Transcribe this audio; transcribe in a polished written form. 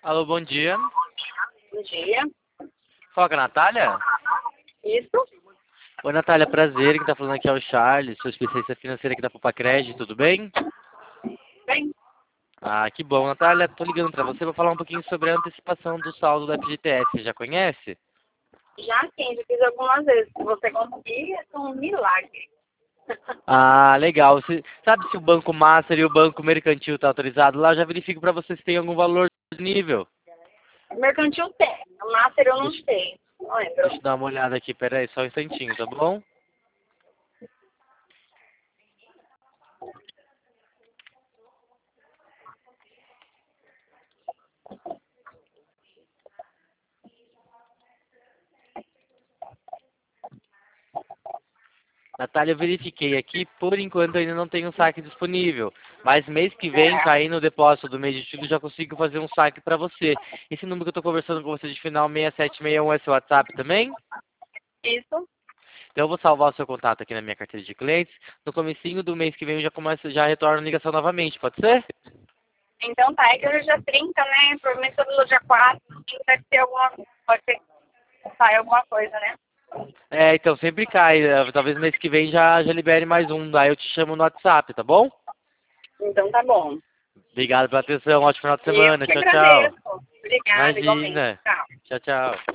Alô, bom dia. Bom dia. Fala com a Natália? Isso? Oi, Natália, prazer. Quem tá falando aqui é o Charles, sou especialista financeiro aqui da Popacred, tudo bem? Bem, Ah, que bom. Natália, tô ligando pra você pra falar um pouquinho sobre a antecipação do saldo da FGTS. Você já conhece? já sim, já fiz algumas vezes. Se você conseguir, é um milagre. Ah, legal. Você sabe se o Banco Master e o Banco Mercantil tá autorizado? Lá eu já verifico pra você se tem algum valor disponível. Mercantil tem, o Master eu não Deixa, sei. Não deixa eu lembro. dar uma olhada aqui, pera aí, só um instantinho, tá bom? Natália, eu verifiquei aqui, por enquanto ainda não tem um saque disponível. Mas mês que vem, É, caindo o depósito do mês de julho, já consigo fazer um saque para você. Esse número que eu estou conversando com você de final 6761 é seu WhatsApp também? isso. Então eu vou salvar o seu contato aqui na minha carteira de clientes. No comecinho do mês que vem eu já retorno a ligação novamente, pode ser? Então tá, é que hoje é dia 30, né? Provavelmente todo dia 4, deve ter alguma coisa. Pode ser que saia alguma coisa, né? É, então sempre cai. Talvez mês que vem já libere mais um. Daí eu te chamo no WhatsApp, tá bom? Então tá bom. Obrigado pela atenção. Ótimo final de E eu semana. que Tchau, tchau. agradeço. Obrigada, igualmente. Imagina. Tchau. Tchau, tchau.